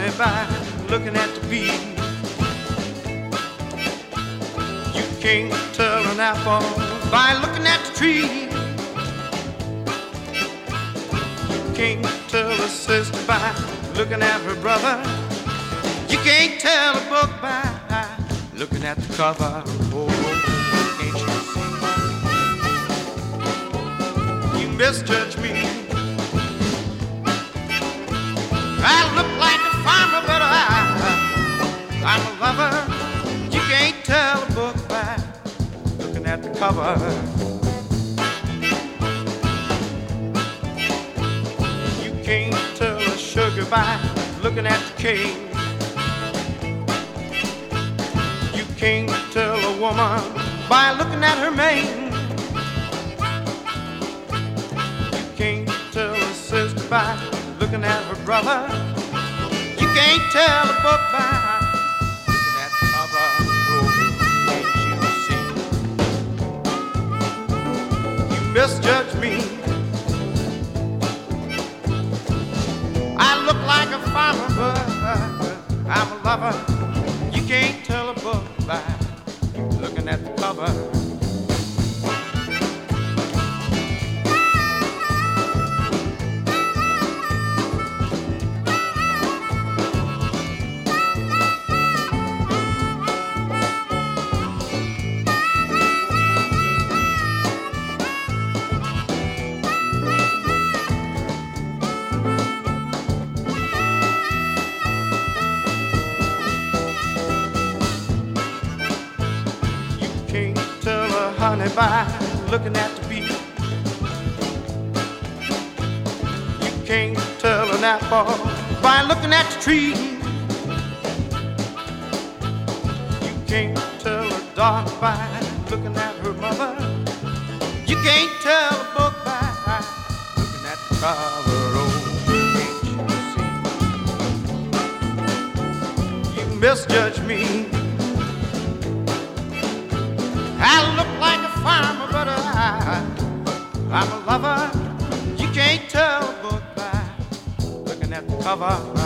honey by looking at the bee. You can't tell an apple by looking at the tree. You can't tell a sister by looking at her brother. You can't tell a book by looking at the cover. Oh, can't you see? You misjudge me. I look like a farmer, but I'm a lover. You can't tell a book by looking at the cover. You can't tell a sugar by looking at the cane. You can't tell a woman by looking at her mane. You can't tell a sister by looking at her brother. You can't tell a book by looking at the cover. Oh, can't you see? You misjudge me. I look like a farmer, but I'm a lover. You can't tell a book by looking at the cover. Honey by looking at the bee. You can't tell an apple by looking at the tree. You can't tell a dog by looking at her mother. You can't tell a book by looking at the cover. Oh, can't you see? You misjudge me. I look like a farmer, but I'm a lover. You can't tell a book by looking at the cover.